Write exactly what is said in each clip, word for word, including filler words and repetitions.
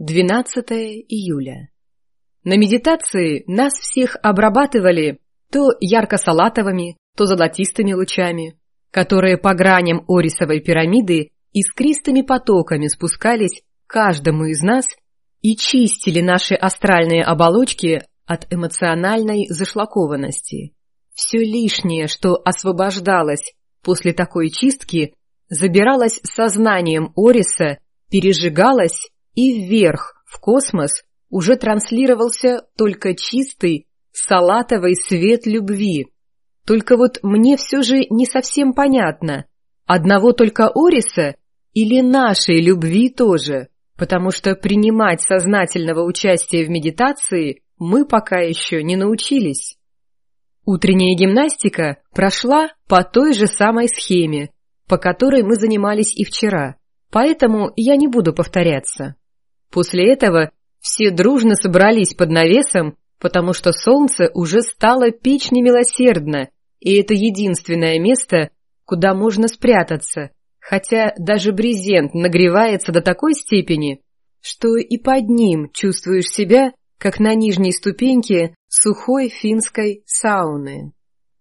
двенадцатое июля. На медитации нас всех обрабатывали то ярко-салатовыми, то золотистыми лучами, которые по граням орисовой пирамиды искристыми потоками спускались к каждому из нас и чистили наши астральные оболочки от эмоциональной зашлакованности. Все лишнее, что освобождалось после такой чистки, забиралось сознанием Ориса, пережигалось, и вверх, в космос, уже транслировался только чистый, салатовый свет любви. Только вот мне все же не совсем понятно, одного только Ориса или нашей любви тоже, потому что принимать сознательного участия в медитации мы пока еще не научились. Утренняя гимнастика прошла по той же самой схеме, по которой мы занимались и вчера, поэтому я не буду повторяться. После этого все дружно собрались под навесом, потому что солнце уже стало печь немилосердно, и это единственное место, куда можно спрятаться, хотя даже брезент нагревается до такой степени, что и под ним чувствуешь себя, как на нижней ступеньке сухой финской сауны.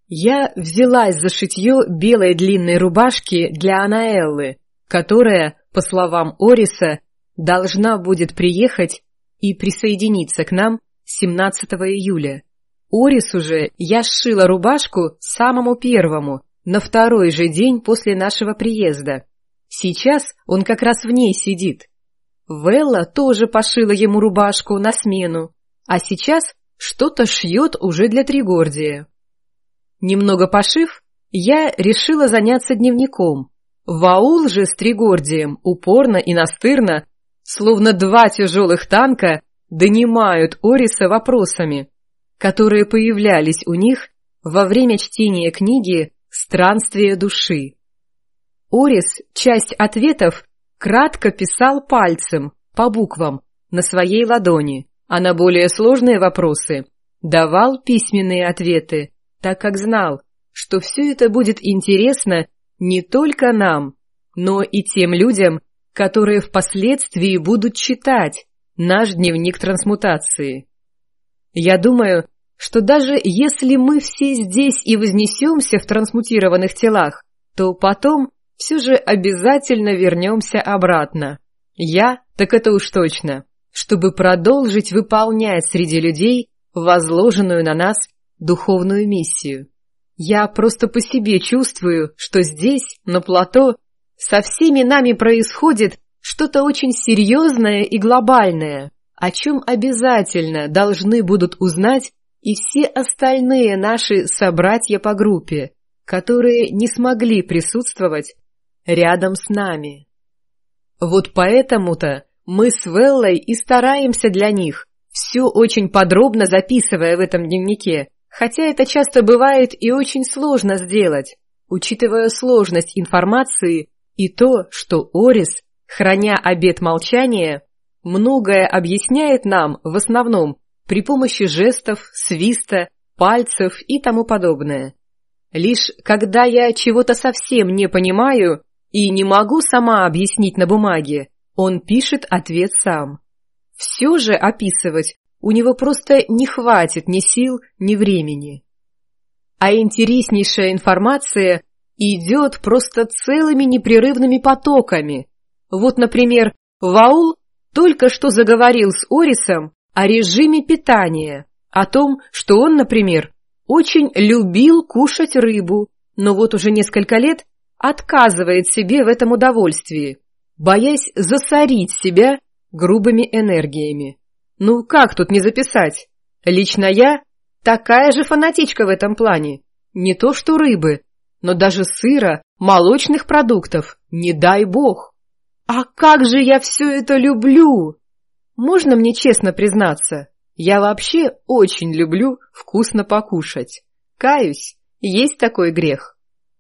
Я взялась за шитье белой длинной рубашки для Анаэллы, которая, по словам Ориса, должна будет приехать и присоединиться к нам семнадцатого июля. Орису же я сшила рубашку самому первому, на второй же день после нашего приезда. Сейчас он как раз в ней сидит. Велла тоже пошила ему рубашку на смену, а сейчас что-то шьет уже для Тригордия. Немного пошив, я решила заняться дневником. Ваул же с Тригордием упорно и настырно, словно два тяжелых танка, донимают Ориса вопросами, которые появлялись у них во время чтения книги «Странствие души». Орис часть ответов кратко писал пальцем, по буквам, на своей ладони, а на более сложные вопросы давал письменные ответы, так как знал, что все это будет интересно не только нам, но и тем людям, которые впоследствии будут читать наш дневник трансмутации. Я думаю, что даже если мы все здесь и вознесемся в трансмутированных телах, то потом все же обязательно вернемся обратно. Я, так это уж точно, чтобы продолжить выполнять среди людей возложенную на нас духовную миссию. Я просто по себе чувствую, что здесь, на плато, со всеми нами происходит что-то очень серьезное и глобальное, о чем обязательно должны будут узнать и все остальные наши собратья по группе, которые не смогли присутствовать рядом с нами. Вот поэтому-то мы с Веллой и стараемся для них, все очень подробно записывая в этом дневнике, хотя это часто бывает и очень сложно сделать, учитывая сложность информации и то, что Орис, храня обет молчания, многое объясняет нам в основном при помощи жестов, свиста, пальцев и тому подобное. Лишь когда я чего-то совсем не понимаю и не могу сама объяснить на бумаге, он пишет ответ сам. Все же описывать у него просто не хватит ни сил, ни времени. А интереснейшая информация идет просто целыми непрерывными потоками. Вот, например, Ваул только что заговорил с Орисом о режиме питания, о том, что он, например, очень любил кушать рыбу, но вот уже несколько лет отказывает себе в этом удовольствии, боясь засорить себя грубыми энергиями. Ну как тут не записать? Лично я такая же фанатичка в этом плане. Не то что рыбы, но даже сыра, молочных продуктов, не дай бог. А как же я все это люблю! Можно мне честно признаться, я вообще очень люблю вкусно покушать. Каюсь, есть такой грех.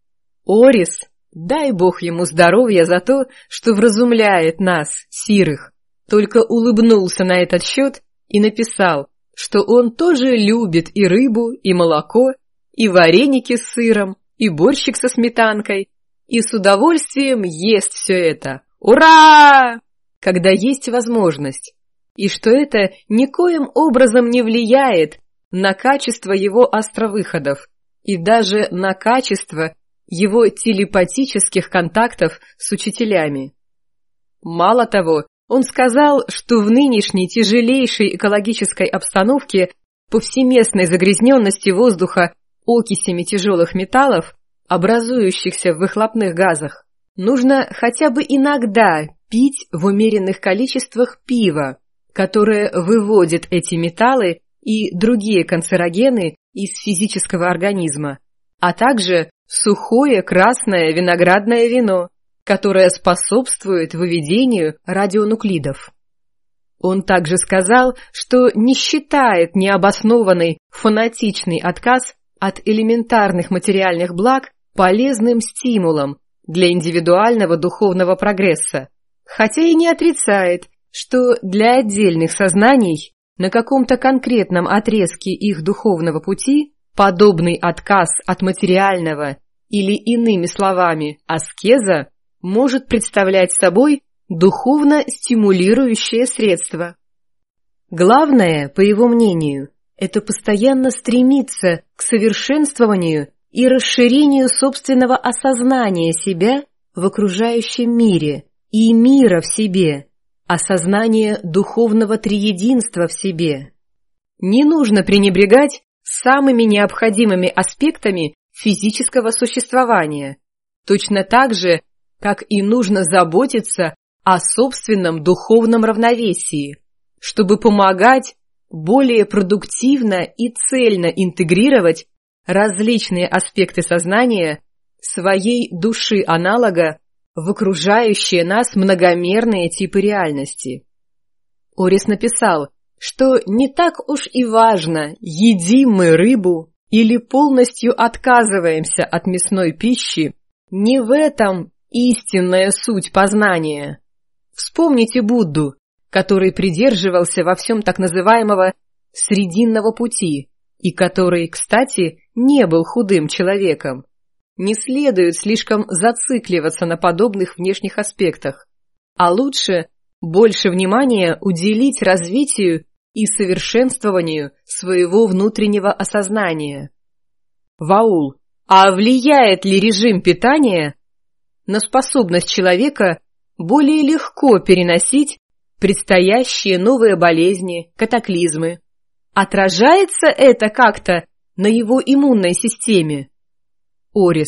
Орис, дай бог ему здоровья за то, что вразумляет нас, сирых, только улыбнулся на этот счет и написал, что он тоже любит и рыбу, и молоко, и вареники с сыром, и борщик со сметанкой, и с удовольствием ест все это. Ура! Когда есть возможность. и что это никоим образом не влияет на качество его островыходов и даже на качество его телепатических контактов с учителями. Мало того, он сказал, что в нынешней тяжелейшей экологической обстановке повсеместной загрязненности воздуха окисями тяжелых металлов, образующихся в выхлопных газах, нужно хотя бы иногда пить в умеренных количествах пива, которое выводит эти металлы и другие канцерогены из физического организма, а также сухое красное виноградное вино, которое способствует выведению радионуклидов. Он также сказал, что не считает необоснованный фанатичный отказ от элементарных материальных благ полезным стимулом для индивидуального духовного прогресса, хотя и не отрицает, что для отдельных сознаний на каком-то конкретном отрезке их духовного пути подобный отказ от материального или, иными словами, аскеза может представлять собой духовно стимулирующее средство. Главное, по его мнению, это постоянно стремиться к совершенствованию и расширению собственного осознания себя в окружающем мире и мира в себе, осознание духовного триединства в себе. Не нужно пренебрегать самыми необходимыми аспектами физического существования, точно так же, как и нужно заботиться о собственном духовном равновесии, чтобы помогать более продуктивно и цельно интегрировать различные аспекты сознания своей души-аналога в окружающие нас многомерные типы реальности. Орис написал, что не так уж и важно, едим мы рыбу или полностью отказываемся от мясной пищи, не в этом истинная суть познания. Вспомните Будду, который придерживался во всем так называемого «срединного пути» и который, кстати, не был худым человеком. Не следует слишком зацикливаться на подобных внешних аспектах, а лучше больше внимания уделить развитию и совершенствованию своего внутреннего осознания. Ваул, а влияет ли режим питания на способность человека более легко переносить предстоящие новые болезни, катаклизмы? Отражается это как-то на его иммунной системе? Орис,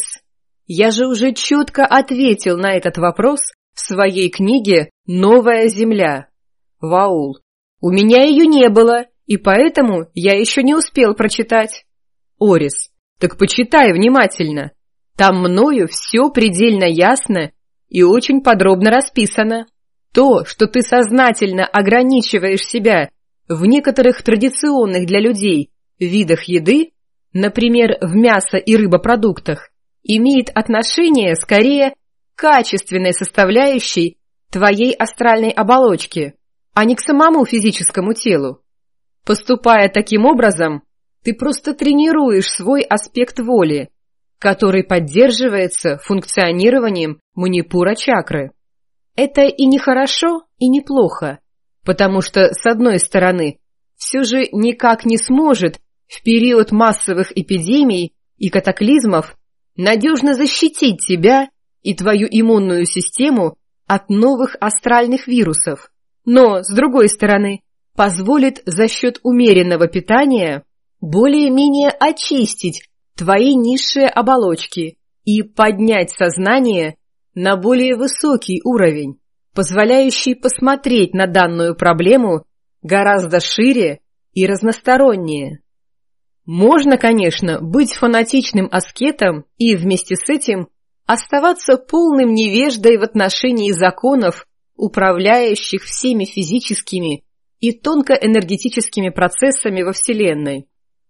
я же уже четко ответил на этот вопрос в своей книге «Новая Земля». Ваул, у меня ее не было, и поэтому я еще не успел прочитать. Орис, так почитай внимательно. Там мною все предельно ясно и очень подробно расписано. То, что ты сознательно ограничиваешь себя в некоторых традиционных для людей видах еды, например, в мясо- и рыбопродуктах, имеет отношение скорее к качественной составляющей твоей астральной оболочки, а не к самому физическому телу. Поступая таким образом, ты просто тренируешь свой аспект воли, который поддерживается функционированием манипура-чакры. Это и не хорошо, и не плохо, потому что, с одной стороны, все же никак не сможет в период массовых эпидемий и катаклизмов надежно защитить тебя и твою иммунную систему от новых астральных вирусов, но, с другой стороны, позволит за счет умеренного питания более-менее очистить твои низшие оболочки и поднять сознание на более высокий уровень, позволяющий посмотреть на данную проблему гораздо шире и разностороннее. Можно, конечно, быть фанатичным аскетом и вместе с этим оставаться полным невеждой в отношении законов, управляющих всеми физическими и тонкоэнергетическими процессами во Вселенной.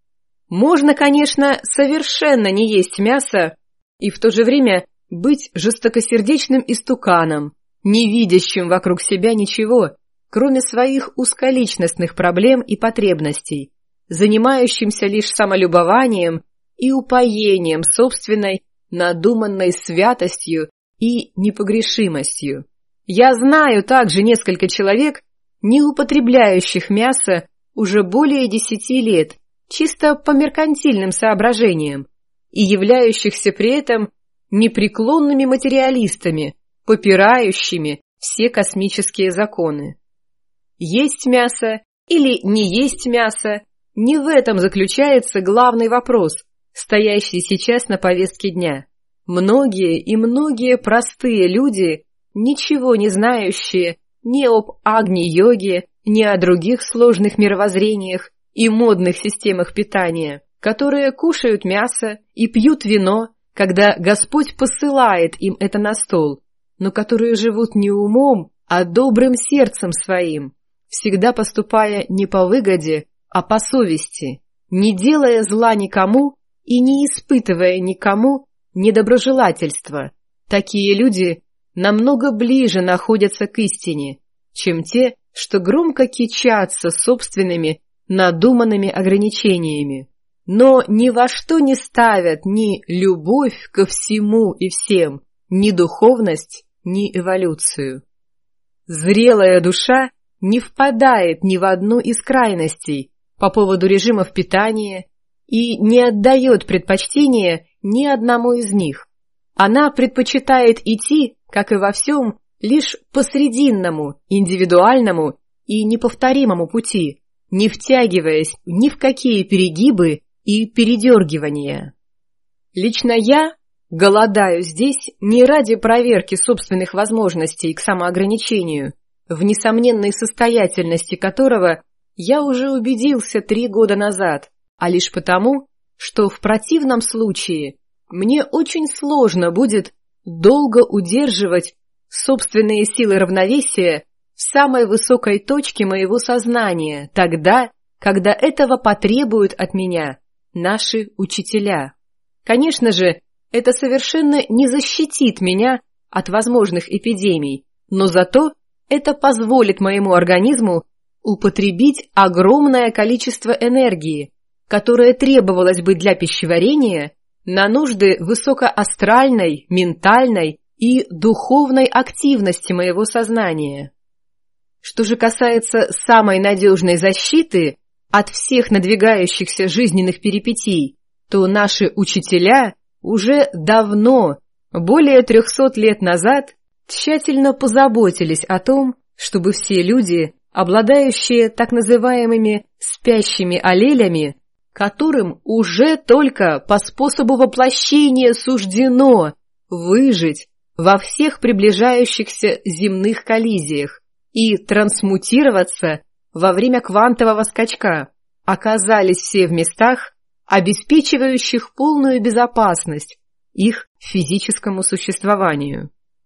Можно, конечно, совершенно не есть мясо и в то же время быть жестокосердечным истуканом, не видящим вокруг себя ничего, кроме своих узколичностных проблем и потребностей, занимающимся лишь самолюбованием и упоением собственной надуманной святостью и непогрешимостью. Я знаю также несколько человек, не употребляющих мясо уже более десяти лет, чисто по меркантильным соображениям, и являющихся при этом непреклонными материалистами, попирающими все космические законы. Есть мясо или не есть мясо, не в этом заключается главный вопрос, стоящий сейчас на повестке дня. Многие и многие простые люди, ничего не знающие ни об агни-йоге, ни о других сложных мировоззрениях и модных системах питания, которые кушают мясо и пьют вино, когда Господь посылает им это на стол, но которые живут не умом, а добрым сердцем своим, всегда поступая не по выгоде, а по совести, не делая зла никому и не испытывая никому недоброжелательства. Такие люди намного ближе находятся к истине, чем те, что громко кичатся собственными надуманными ограничениями, но ни во что не ставят ни любовь ко всему и всем, ни духовность, ни эволюцию. Зрелая душа не впадает ни в одну из крайностей по поводу режимов питания и не отдает предпочтение ни одному из них. Она предпочитает идти, как и во всем, лишь по срединному, индивидуальному и неповторимому пути, не втягиваясь ни в какие перегибы и передергивания. Лично я голодаю здесь не ради проверки собственных возможностей к самоограничению, в несомненной состоятельности которого я уже убедился три года назад, а лишь потому, что в противном случае мне очень сложно будет долго удерживать собственные силы равновесия в самой высокой точке моего сознания, тогда, когда этого потребуют от меня наши учителя. Конечно же, это совершенно не защитит меня от возможных эпидемий, но зато это позволит моему организму употребить огромное количество энергии, которое требовалось бы для пищеварения, на нужды высокоастральной, ментальной и духовной активности моего сознания. Что же касается самой надежной защиты от всех надвигающихся жизненных перипетий, то наши учителя уже давно, более трехсот лет назад, тщательно позаботились о том, чтобы все люди, обладающие так называемыми спящими аллелями, которым уже только по способу воплощения суждено выжить во всех приближающихся земных коллизиях и трансмутироваться во время квантового скачка, оказались все в местах, обеспечивающих полную безопасность их физическому существованию.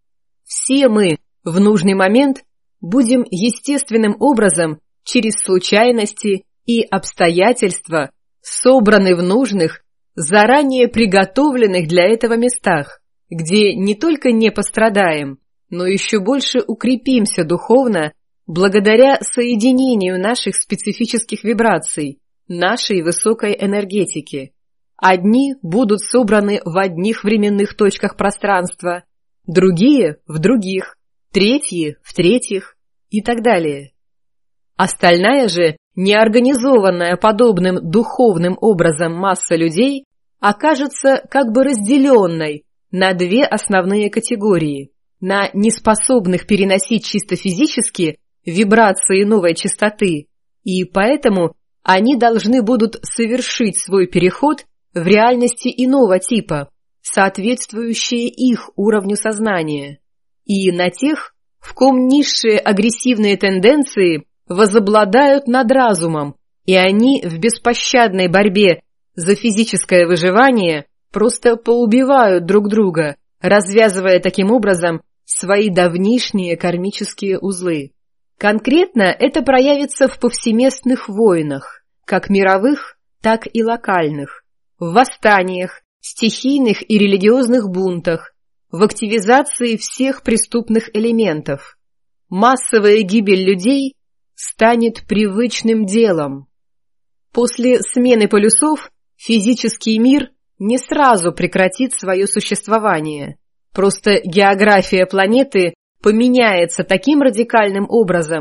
Все мы в нужный момент будем естественным образом через случайности и обстоятельства собраны в нужных, заранее приготовленных для этого местах, где не только не пострадаем, но еще больше укрепимся духовно благодаря соединению наших специфических вибраций, нашей высокой энергетики. Одни будут собраны в одних временных точках пространства, другие — в других, третьи — в третьих и так далее. Остальная же, неорганизованная подобным духовным образом масса людей, окажется как бы разделенной на две основные категории: на неспособных переносить чисто физически вибрации новой частоты, и поэтому они должны будут совершить свой переход в реальности иного типа, соответствующие их уровню сознания, и на тех, в ком низшие агрессивные тенденции возобладают над разумом, и они в беспощадной борьбе за физическое выживание просто поубивают друг друга, развязывая таким образом свои давнишние кармические узлы. Конкретно это проявится в повсеместных войнах, как мировых, так и локальных, в восстаниях, стихийных и религиозных бунтах, в активизации всех преступных элементов. Массовая гибель людей станет привычным делом. После смены полюсов физический мир не сразу прекратит свое существование. Просто география планеты поменяется таким радикальным образом,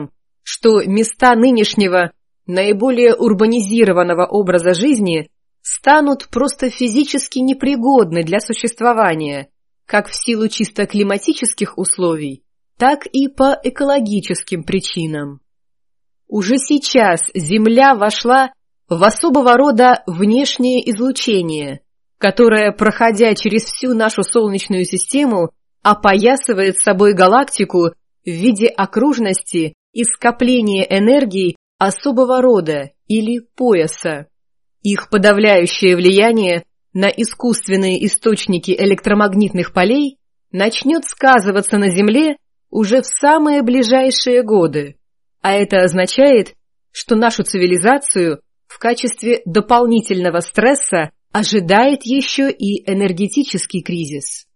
что места нынешнего, наиболее урбанизированного образа жизни станут просто физически непригодны для существования, как в силу чисто климатических условий, так и по экологическим причинам. Уже сейчас Земля вошла в особого рода внешнее излучение, которое, проходя через всю нашу Солнечную систему, опоясывает собой галактику в виде окружности и скопления энергии особого рода или пояса. Их подавляющее влияние на искусственные источники электромагнитных полей начнет сказываться на Земле уже в самые ближайшие годы, а это означает, что нашу цивилизацию в качестве дополнительного стресса ожидает еще и энергетический кризис.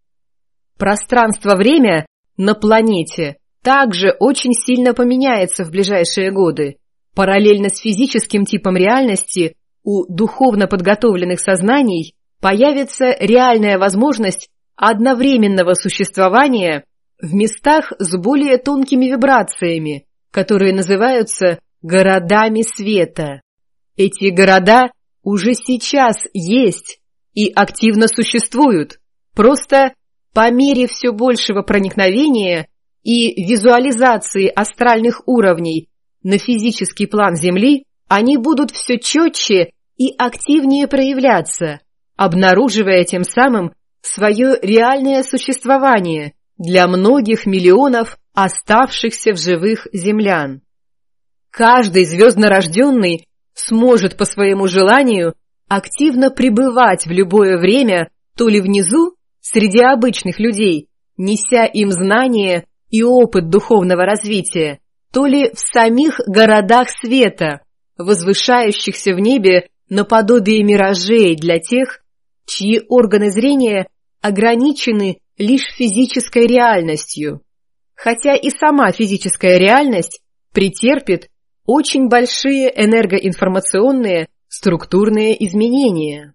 Пространство-время на планете также очень сильно поменяется в ближайшие годы. Параллельно с физическим типом реальности у духовно подготовленных сознаний появится реальная возможность одновременного существования в местах с более тонкими вибрациями, которые называются городами света. Эти города уже сейчас есть и активно существуют, просто по мере все большего проникновения и визуализации астральных уровней на физический план Земли они будут все четче и активнее проявляться, обнаруживая тем самым свое реальное существование для многих миллионов оставшихся в живых землян. Каждый звезднорожденный сможет по своему желанию активно пребывать в любое время то ли внизу, среди обычных людей, неся им знания и опыт духовного развития, то ли в самих городах света, возвышающихся в небе наподобие миражей для тех, чьи органы зрения ограничены лишь физической реальностью, хотя и сама физическая реальность претерпит очень большие энергоинформационные структурные изменения.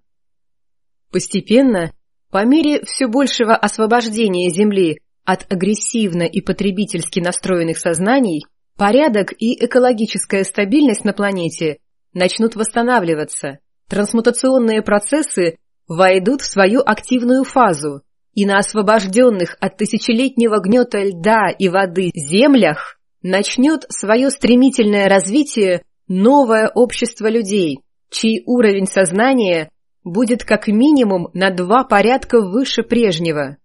Постепенно, по мере все большего освобождения Земли от агрессивно и потребительски настроенных сознаний, порядок и экологическая стабильность на планете начнут восстанавливаться, трансмутационные процессы войдут в свою активную фазу, и на освобожденных от тысячелетнего гнета льда и воды землях начнет свое стремительное развитие новое общество людей, чей уровень сознания будет как минимум на два порядка выше прежнего.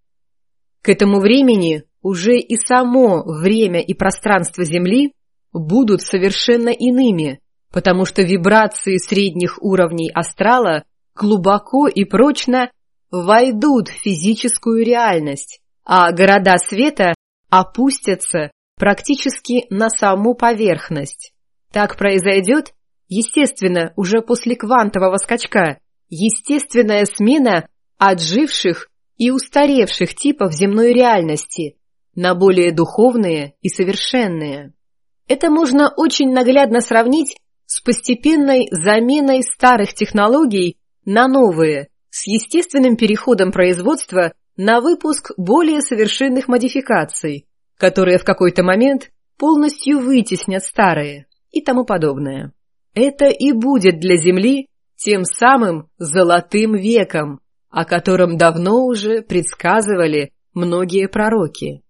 К этому времени уже и само время и пространство Земли будут совершенно иными, потому что вибрации средних уровней астрала глубоко и прочно войдут в физическую реальность, а города света опустятся практически на саму поверхность. Так произойдет, естественно, уже после квантового скачка, естественная смена отживших и устаревших типов земной реальности на более духовные и совершенные. Это можно очень наглядно сравнить с постепенной заменой старых технологий на новые, с естественным переходом производства на выпуск более совершенных модификаций, которые в какой-то момент полностью вытеснят старые и тому подобное. Это и будет для Земли тем самым золотым веком, о котором давно уже предсказывали многие пророки.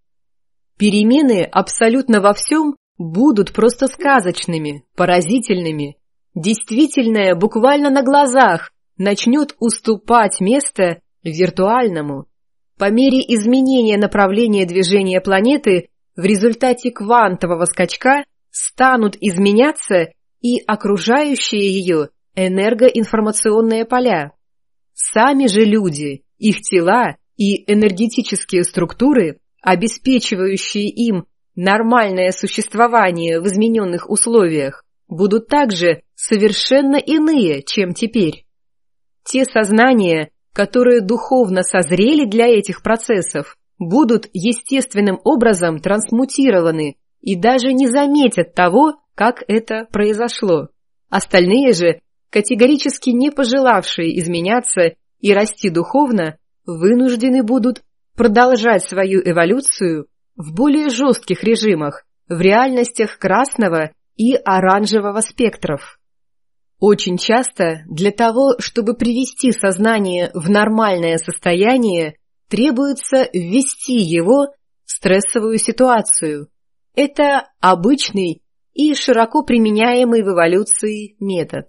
Перемены абсолютно во всем будут просто сказочными, поразительными. Действительное буквально на глазах начнет уступать место виртуальному. По мере изменения направления движения планеты в результате квантового скачка станут изменяться и окружающие ее энергоинформационные поля. Сами же люди, их тела и энергетические структуры, обеспечивающие им нормальное существование в измененных условиях, будут также совершенно иные, чем теперь. Те сознания, которые духовно созрели для этих процессов, будут естественным образом трансмутированы и даже не заметят того, как это произошло. Остальные же, категорически не пожелавшие изменяться и расти духовно, вынуждены будут продолжать свою эволюцию в более жестких режимах, в реальностях красного и оранжевого спектров. Очень часто для того, чтобы привести сознание в нормальное состояние, требуется ввести его в стрессовую ситуацию. Это обычный и широко применяемый в эволюции метод.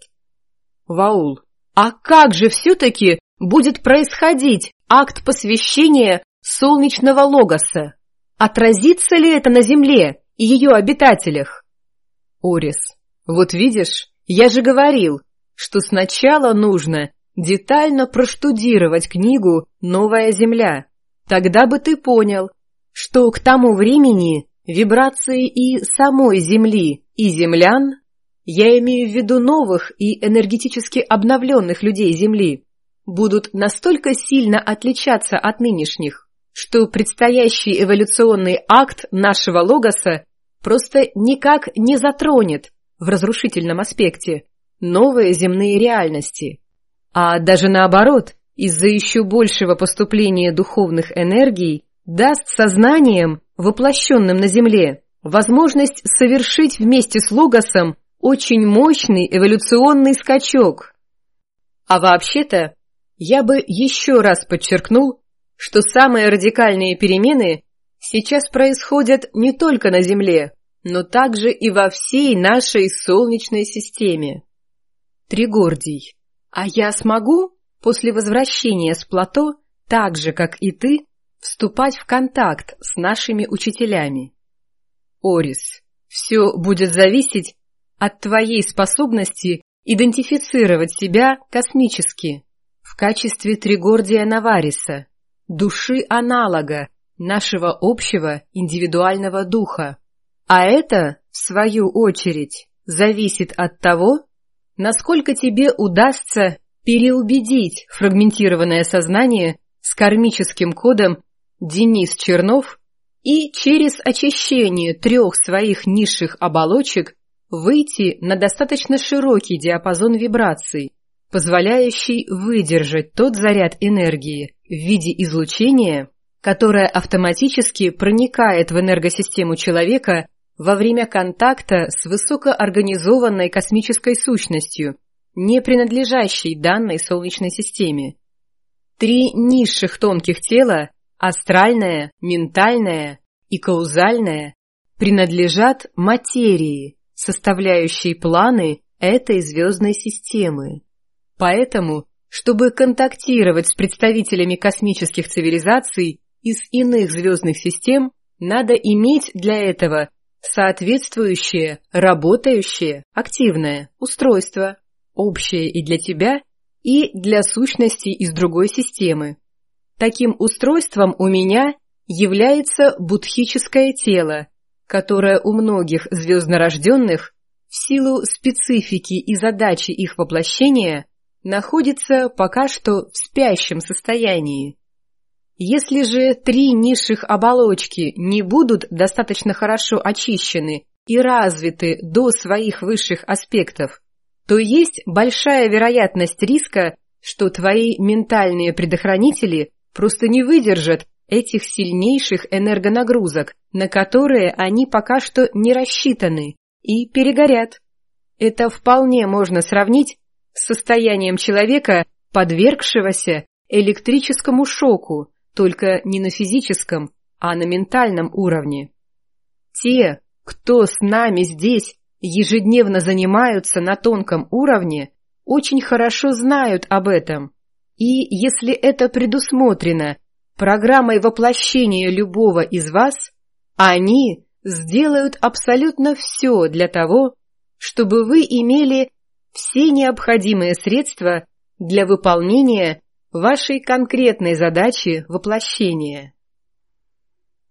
Ваул, а как же все-таки будет происходить акт посвящения солнечного логоса? Отразится ли это на Земле и ее обитателях? Орис, вот видишь, я же говорил, что сначала нужно детально проштудировать книгу «Новая Земля». Тогда бы ты понял, что к тому времени вибрации и самой Земли, и землян, я имею в виду новых и энергетически обновленных людей Земли, будут настолько сильно отличаться от нынешних, что предстоящий эволюционный акт нашего логоса просто никак не затронет в разрушительном аспекте новые земные реальности, а даже наоборот, из-за еще большего поступления духовных энергий даст сознаниям, воплощенным на Земле, возможность совершить вместе с логосом очень мощный эволюционный скачок. А вообще-то, я бы еще раз подчеркнул, что самые радикальные перемены сейчас происходят не только на Земле, но также и во всей нашей Солнечной системе. Тригордий, а я смогу после возвращения с плато, так же, как и ты, вступать в контакт с нашими учителями? Орис, все будет зависеть от твоей способности идентифицировать себя космически в качестве Тригордия Навариса, души-аналога нашего общего индивидуального духа. А это, в свою очередь, зависит от того, насколько тебе удастся переубедить фрагментированное сознание с кармическим кодом Денис Чернов и через очищение трех своих низших оболочек выйти на достаточно широкий диапазон вибраций, позволяющий выдержать тот заряд энергии в виде излучения, которое автоматически проникает в энергосистему человека во время контакта с высокоорганизованной космической сущностью, не принадлежащей данной Солнечной системе. Три низших тонких тела – астральное, ментальное и каузальное – принадлежат материи, составляющей планы этой звездной системы. Поэтому, чтобы контактировать с представителями космических цивилизаций из иных звездных систем, надо иметь для этого соответствующее, работающее, активное устройство, общее и для тебя, и для сущностей из другой системы. Таким устройством у меня является будхическое тело, которое у многих звезднорожденных в силу специфики и задачи их воплощения находится пока что в спящем состоянии. Если же три низших оболочки не будут достаточно хорошо очищены и развиты до своих высших аспектов, то есть большая вероятность риска, что твои ментальные предохранители просто не выдержат этих сильнейших энергонагрузок, на которые они пока что не рассчитаны, и перегорят. Это вполне можно сравнить с состоянием человека, подвергшегося электрическому шоку, только не на физическом, а на ментальном уровне. Те, кто с нами здесь ежедневно занимаются на тонком уровне, очень хорошо знают об этом. И если это предусмотрено программой воплощения любого из вас, они сделают абсолютно все для того, чтобы вы имели все необходимые средства для выполнения вашей конкретной задачи воплощения.